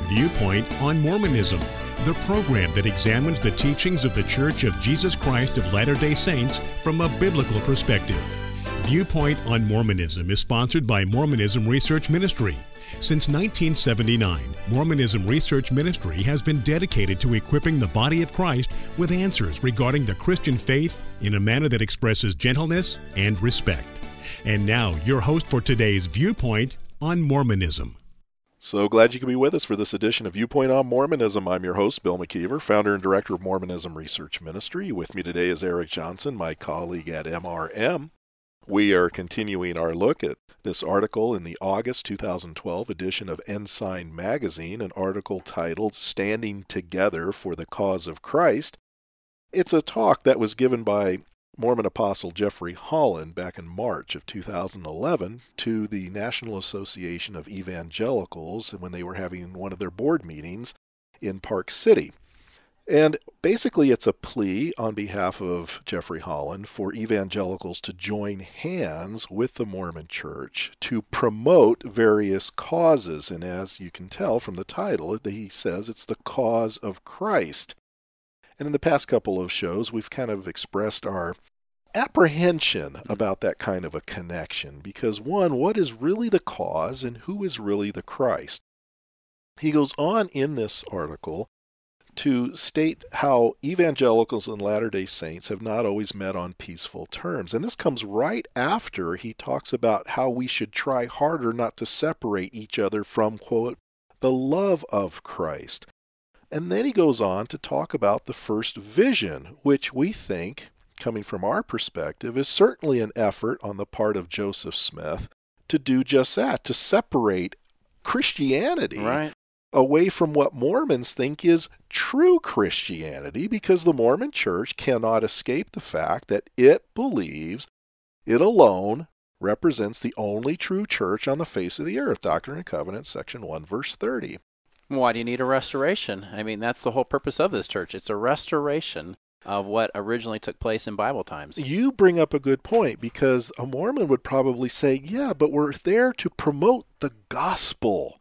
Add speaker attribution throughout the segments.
Speaker 1: Viewpoint on Mormonism, the program that examines the teachings of the Church of Jesus Christ of Latter-day Saints from a biblical perspective. Viewpoint on Mormonism is sponsored by Mormonism Research Ministry. Since 1979, Mormonism Research Ministry has been dedicated to equipping the body of Christ with answers regarding the Christian faith in a manner that expresses gentleness and respect. And now, your host for today's Viewpoint on Mormonism.
Speaker 2: So glad you could be with us for this edition of Viewpoint on Mormonism. I'm your host, Bill McKeever, founder and director of Mormonism Research Ministry. With me today is Eric Johnson, my colleague at MRM. We are continuing our look at this article in the August 2012 edition of Ensign Magazine, an article titled Standing Together for the Cause of Christ. It's a talk that was given by Mormon Apostle Jeffrey Holland back in March of 2011 to the National Association of Evangelicals when they were having one of their board meetings in Park City. And basically it's a plea on behalf of Jeffrey Holland for evangelicals to join hands with the Mormon Church to promote various causes. And as you can tell from the title, he says it's the cause of Christ. And in the past couple of shows, we've kind of expressed our apprehension about that kind of a connection. Because one, what is really the cause and who is really the Christ? He goes on in this article to state how evangelicals and Latter-day Saints have not always met on peaceful terms. And this comes right after he talks about how we should try harder not to separate each other from, quote, the love of Christ. And then he goes on to talk about the first vision, which we think, coming from our perspective, is certainly an effort on the part of Joseph Smith to do just that, to separate Christianity away from what Mormons think is true Christianity, because the Mormon Church cannot escape the fact that it believes it alone represents the only true church on the face of the earth. Doctrine and Covenants, section 1, verse 30.
Speaker 3: Why do you need a restoration? I mean, that's the whole purpose of this church. It's a restoration of what originally took place in Bible times.
Speaker 2: You bring up a good point, because a Mormon would probably say, yeah, but we're there to promote the gospel.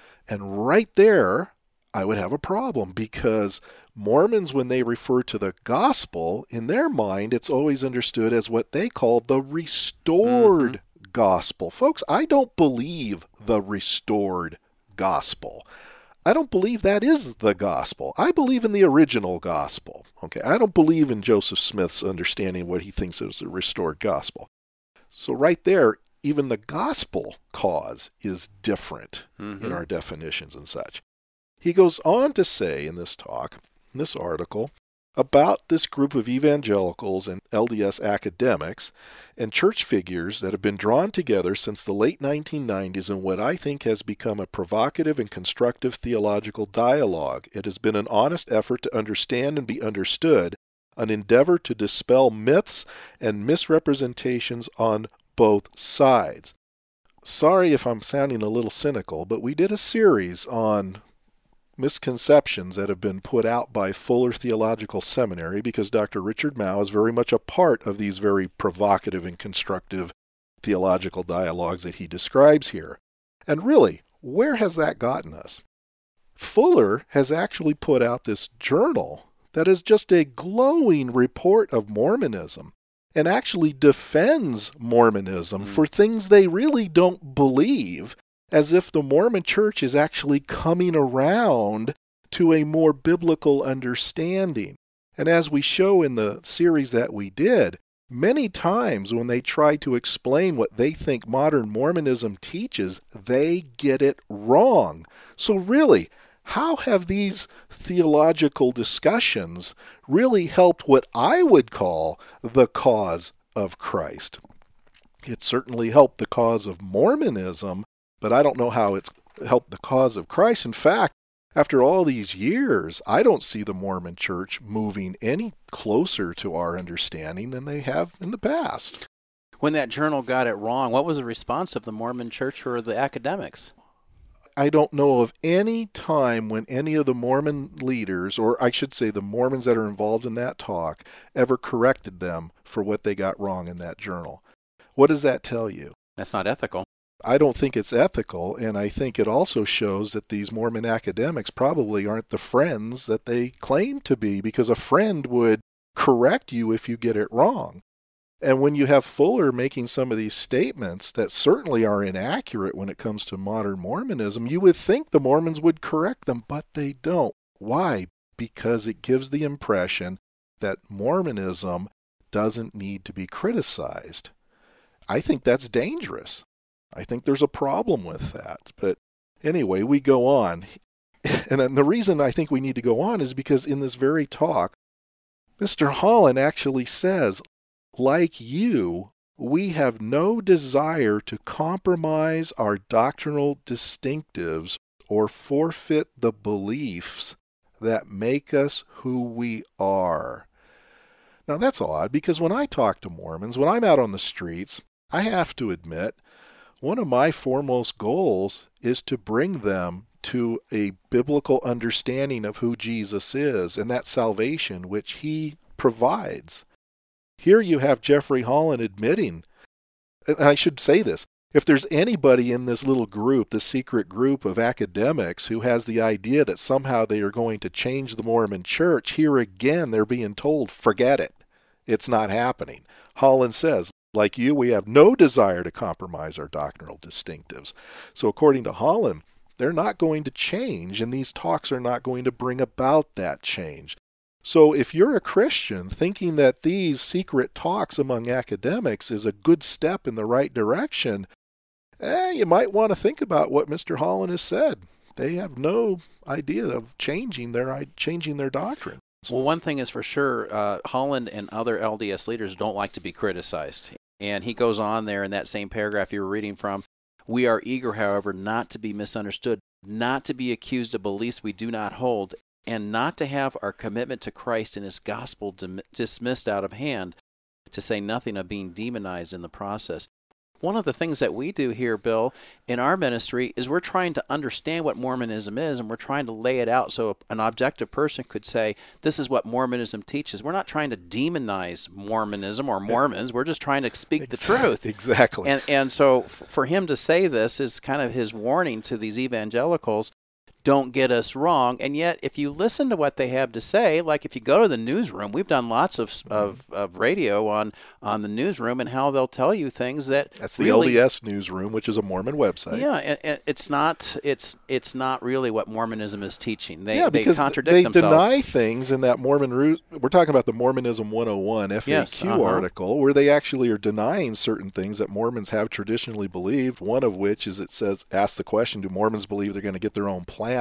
Speaker 2: And right there, I would have a problem, because Mormons, when they refer to the gospel, in their mind, it's always understood as what they call the restored gospel. Folks, I don't believe the restored gospel. I don't believe that is the gospel. I believe in the original gospel. Okay, I don't believe in Joseph Smith's understanding of what he thinks is the restored gospel. So right there, even the gospel cause is different in our definitions and such. He goes on to say in this talk, in this article, about this group of evangelicals and LDS academics and church figures that have been drawn together since the late 1990s in what I think has become a provocative and constructive theological dialogue. It has been an honest effort to understand and be understood, an endeavor to dispel myths and misrepresentations on both sides. Sorry if I'm sounding a little cynical, but we did a series on misconceptions that have been put out by Fuller Theological Seminary, because Dr. Richard Mouw is very much a part of these very provocative and constructive theological dialogues that he describes here. And really, where has that gotten us? Fuller has actually put out this journal that is just a glowing report of Mormonism and actually defends Mormonism for things they really don't believe, as if the Mormon Church is actually coming around to a more biblical understanding. And as we show in the series that we did, many times when they try to explain what they think modern Mormonism teaches, they get it wrong. So really, how have these theological discussions really helped what I would call the cause of Christ? It certainly helped the cause of Mormonism, but I don't know how it's helped the cause of Christ. In fact, after all these years, I don't see the Mormon Church moving any closer to our understanding than they have in the past.
Speaker 3: When that journal got it wrong, what was the response of the Mormon Church or the academics?
Speaker 2: I don't know of any time when any of the Mormon leaders, or I should say the Mormons that are involved in that talk, ever corrected them for what they got wrong in that journal. What does that tell you?
Speaker 3: That's not ethical.
Speaker 2: I don't think it's ethical, and I think it also shows that these Mormon academics probably aren't the friends that they claim to be, because a friend would correct you if you get it wrong. And when you have Fuller making some of these statements that certainly are inaccurate when it comes to modern Mormonism, you would think the Mormons would correct them, but they don't. Why? Because it gives the impression that Mormonism doesn't need to be criticized. I think that's dangerous. I think there's a problem with that. But anyway, we go on. And the reason I think we need to go on is because in this very talk, Mr. Holland actually says, like you, we have no desire to compromise our doctrinal distinctives or forfeit the beliefs that make us who we are. Now that's odd, because when I talk to Mormons, when I'm out on the streets, I have to admit, one of my foremost goals is to bring them to a biblical understanding of who Jesus is and that salvation which he provides. Here you have Jeffrey Holland admitting, and I should say this, if there's anybody in this little group, the secret group of academics who has the idea that somehow they are going to change the Mormon church, here again they're being told, forget it. It's not happening. Holland says, like you, we have no desire to compromise our doctrinal distinctives. So according to Holland, they're not going to change, and these talks are not going to bring about that change. So if you're a Christian thinking that these secret talks among academics is a good step in the right direction, you might want to think about what Mr. Holland has said. They have no idea of changing their doctrine.
Speaker 3: Well, one thing is for sure, Holland and other LDS leaders don't like to be criticized. And he goes on there in that same paragraph you were reading from, we are eager, however, not to be misunderstood, not to be accused of beliefs we do not hold, and not to have our commitment to Christ and his gospel dismissed out of hand, to say nothing of being demonized in the process. One of the things that we do here, Bill, in our ministry is we're trying to understand what Mormonism is, and we're trying to lay it out so an objective person could say, this is what Mormonism teaches. We're not trying to demonize Mormonism or Mormons. We're just trying to speak the truth.
Speaker 2: Exactly.
Speaker 3: And so for him to say this is kind of his warning to these evangelicals. Don't get us wrong. And yet, if you listen to what they have to say, like if you go to the newsroom, we've done lots of radio on the newsroom and how they'll tell you things that
Speaker 2: that's the really, LDS newsroom, which is a Mormon website.
Speaker 3: Yeah, and it's not really what Mormonism is teaching. They contradict
Speaker 2: they
Speaker 3: themselves.
Speaker 2: They deny things in that Mormon. We're talking about the Mormonism 101 FAQ article, where they actually are denying certain things that Mormons have traditionally believed. One of which is it says, ask the question, do Mormons believe they're going to get their own planets?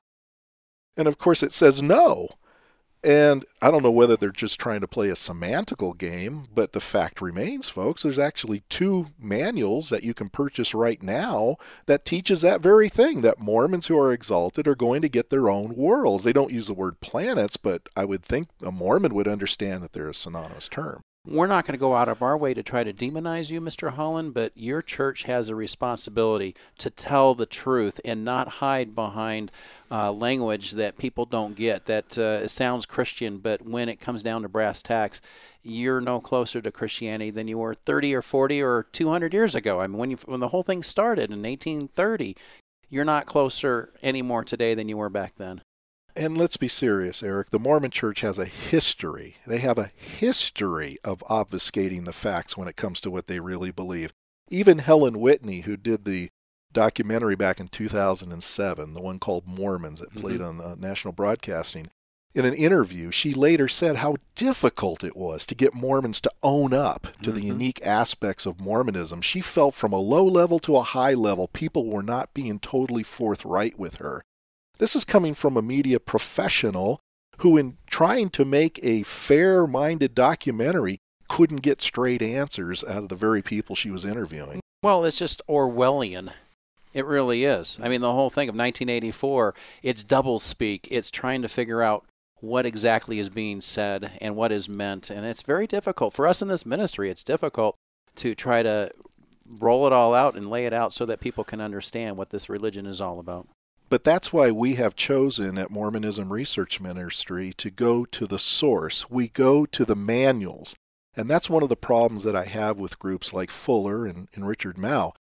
Speaker 2: And of course it says no. And I don't know whether they're just trying to play a semantical game, but the fact remains, folks, there's actually 2 manuals that you can purchase right now that teaches that very thing, that Mormons who are exalted are going to get their own worlds. They don't use the word planets, but I would think a Mormon would understand that they're a synonymous term.
Speaker 3: We're not going to go out of our way to try to demonize you, Mr. Holland, but your church has a responsibility to tell the truth and not hide behind language that people don't get, that sounds Christian, but when it comes down to brass tacks, you're no closer to Christianity than you were 30 or 40 or 200 years ago. I mean, when the whole thing started in 1830, you're not closer anymore today than you were back then.
Speaker 2: And let's be serious, Eric. The Mormon Church has a history. They have a history of obfuscating the facts when it comes to what they really believe. Even Helen Whitney, who did the documentary back in 2007, the one called Mormons that played on national broadcasting, in an interview, she later said how difficult it was to get Mormons to own up to the unique aspects of Mormonism. She felt from a low level to a high level, people were not being totally forthright with her. This is coming from a media professional who, in trying to make a fair-minded documentary, couldn't get straight answers out of the very people she was interviewing.
Speaker 3: Well, it's just Orwellian. It really is. I mean, the whole thing of 1984, it's doublespeak. It's trying to figure out what exactly is being said and what is meant. And it's very difficult. For us in this ministry, it's difficult to try to roll it all out and lay it out so that people can understand what this religion is all about.
Speaker 2: But that's why we have chosen at Mormonism Research Ministry to go to the source. We go to the manuals. And that's one of the problems that I have with groups like Fuller and Richard Mouw.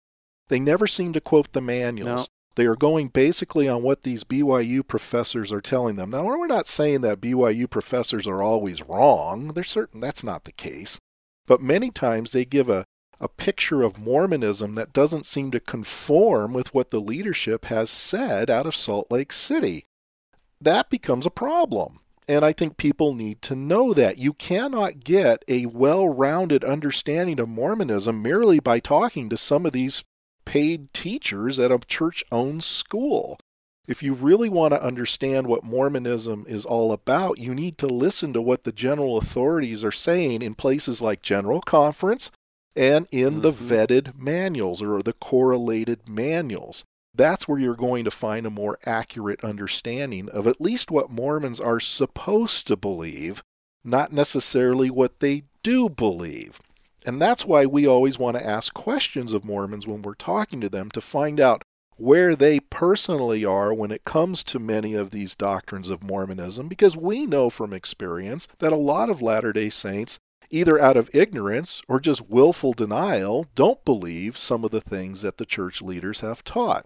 Speaker 2: They never seem to quote the manuals.
Speaker 3: No.
Speaker 2: They are going basically on what these BYU professors are telling them. Now, we're not saying that BYU professors are always wrong. They're certain that's not the case. But many times they give a picture of Mormonism that doesn't seem to conform with what the leadership has said out of Salt Lake City. That becomes a problem. And I think people need to know that. You cannot get a well-rounded understanding of Mormonism merely by talking to some of these paid teachers at a church-owned school. If you really want to understand what Mormonism is all about, you need to listen to what the general authorities are saying in places like General Conference and in the vetted manuals or the correlated manuals. That's where you're going to find a more accurate understanding of at least what Mormons are supposed to believe, not necessarily what they do believe. And that's why we always want to ask questions of Mormons when we're talking to them to find out where they personally are when it comes to many of these doctrines of Mormonism, because we know from experience that a lot of Latter-day Saints, either out of ignorance or just willful denial, don't believe some of the things that the church leaders have taught.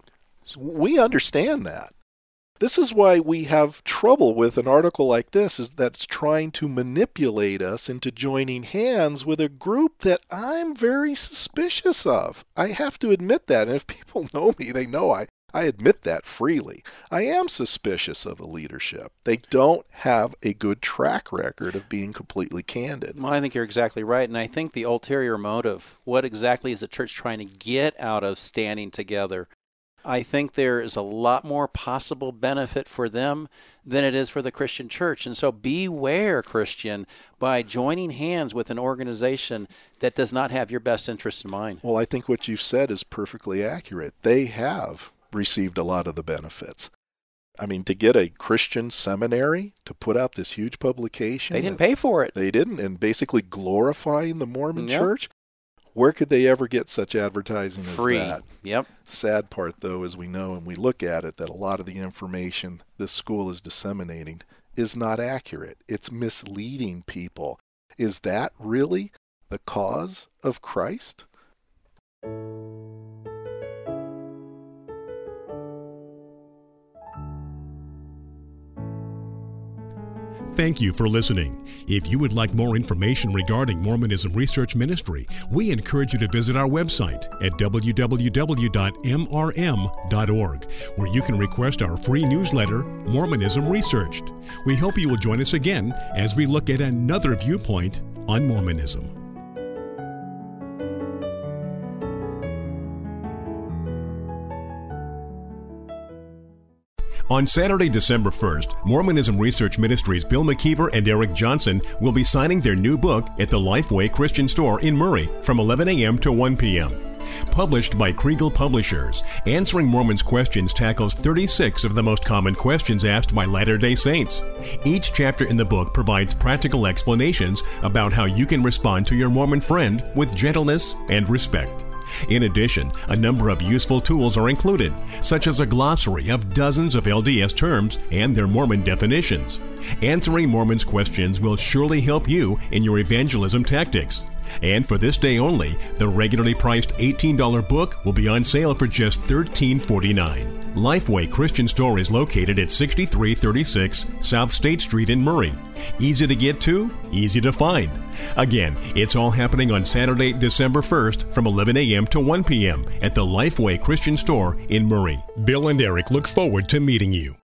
Speaker 2: We understand that. This is why we have trouble with an article like this, is that's trying to manipulate us into joining hands with a group that I'm very suspicious of. I have to admit that, and if people know me, they know I admit that freely. I am suspicious of the leadership. They don't have a good track record of being completely candid.
Speaker 3: Well, I think you're exactly right, and I think the ulterior motive, what exactly is the church trying to get out of standing together? I think there is a lot more possible benefit for them than it is for the Christian church. And so beware, Christian, by joining hands with an organization that does not have your best interest in mind.
Speaker 2: Well, I think what you've said is perfectly accurate. They have received a lot of the benefits. I mean, to get a Christian seminary to put out this huge publication.
Speaker 3: They didn't pay for it.
Speaker 2: They didn't, and basically glorifying the Mormon church. Where could they ever get such advertising as that?
Speaker 3: Yep.
Speaker 2: Sad part, though, as we know and we look at it, that a lot of the information this school is disseminating is not accurate. It's misleading people. Is that really the cause of Christ?
Speaker 1: Thank you for listening. If you would like more information regarding Mormonism Research Ministry, we encourage you to visit our website at www.mrm.org, where you can request our free newsletter, Mormonism Researched. We hope you will join us again as we look at another viewpoint on Mormonism. On Saturday, December 1st, Mormonism Research Ministries' Bill McKeever and Eric Johnson will be signing their new book at the Lifeway Christian Store in Murray from 11 a.m. to 1 p.m. Published by Kriegel Publishers, Answering Mormons Questions tackles 36 of the most common questions asked by Latter-day Saints. Each chapter in the book provides practical explanations about how you can respond to your Mormon friend with gentleness and respect. In addition, a number of useful tools are included, such as a glossary of dozens of LDS terms and their Mormon definitions. Answering Mormons Questions will surely help you in your evangelism tactics. And for this day only, the regularly priced $18 book will be on sale for just $13.49. Lifeway Christian Store is located at 6336 South State Street in Murray. Easy to get to, easy to find. Again, it's all happening on Saturday, December 1st from 11 a.m. to 1 p.m. at the Lifeway Christian Store in Murray. Bill and Eric look forward to meeting you.